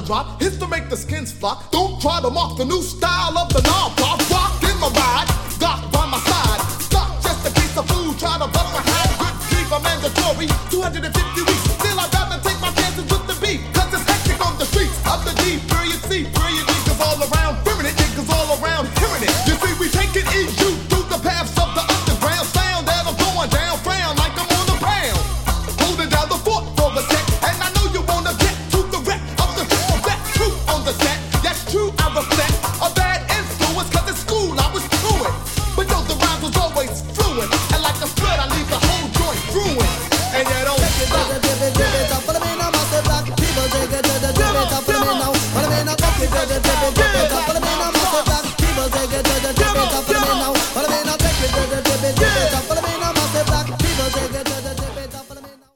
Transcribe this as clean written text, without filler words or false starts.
drop hits to make the skins flock. Don't try to mock the new style of the knob pop. Rock in my ride, Doc by my side. Stock just a piece of food, try to bust my hide. Good sleep, a mandatory, 250 weeks. Still I'd rather take my chances with the beat, cause it's hectic on the streets of the D, period C, period E, cause all around feminine.